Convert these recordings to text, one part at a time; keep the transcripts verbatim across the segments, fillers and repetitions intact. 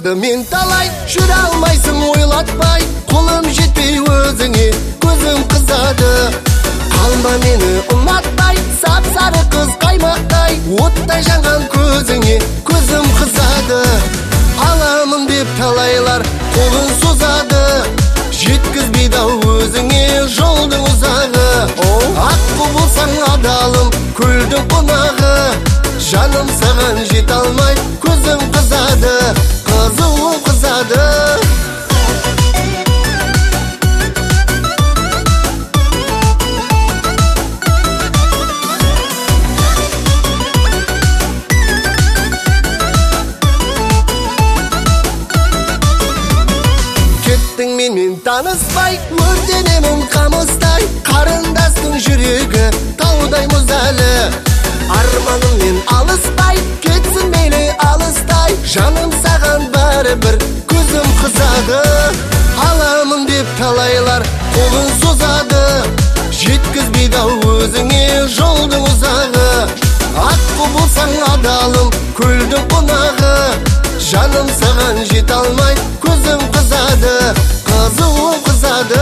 Сағынды мен талай, жүре алмайсың ойлатпай, қолым жетпей өзіңе, көзім қызады. Қалма мені ұнатпай, сап-сары қыз қаймақтай, оттай жанған көзіңе, көзім қызады. Аламын деп талайлар қолын созады, жеткізбейді өзіңе жолдың ұзағы. Аққу болсаң адалым, көлдің қонағы, жаным саған жете алмай, көзім қызады, қызуы қызады. Кеттің менімен таныспай, өртенемін қамыстай, қарындастың жүрегі таудай мұз әлі. Арманыммен алыспай, кетсін мейлі алыстай, жаным саған бәрібір, көзім қызады. Аламын деп талайлар қолын созады, жеткізбейді өзіңе жолдың ұзағы. Аққу болсаң адалым, көлдің қонағы, жаным саған жете алмай, көзім қызады, қызуы қызады.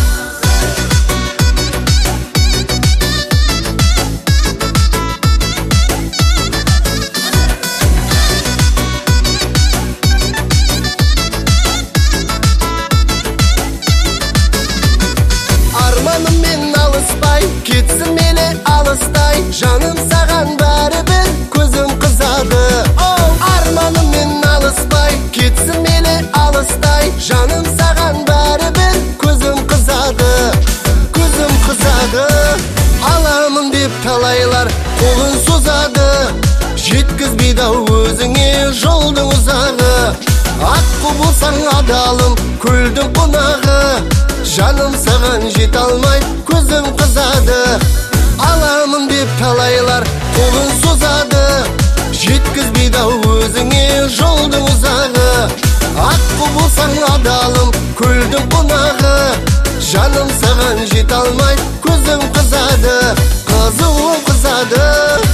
Арманыммен алыспай, кетсін мейлі алыстай, жаным саған бәрібір, көзім қызады. Арманыммен алыспай, кетсін мейлі алыстай, жаным саған бәрібір, көзім қызады, көзім қызады. Аламын деп талайлар қолын созады, жеткізбейді өзіңе жолдың ұзағы. Аққу болсаң адалым, көлдің қонағы, жаным саған жете алмай, көзім қызады. Аламын деп талайлар қолын созады, жеткізбейді өзіңе жолдың ұзағы. Аққу болсаң адалым, көлдің қонағы, жаным саған жете алмай, көзім қызады, қызуы қызады.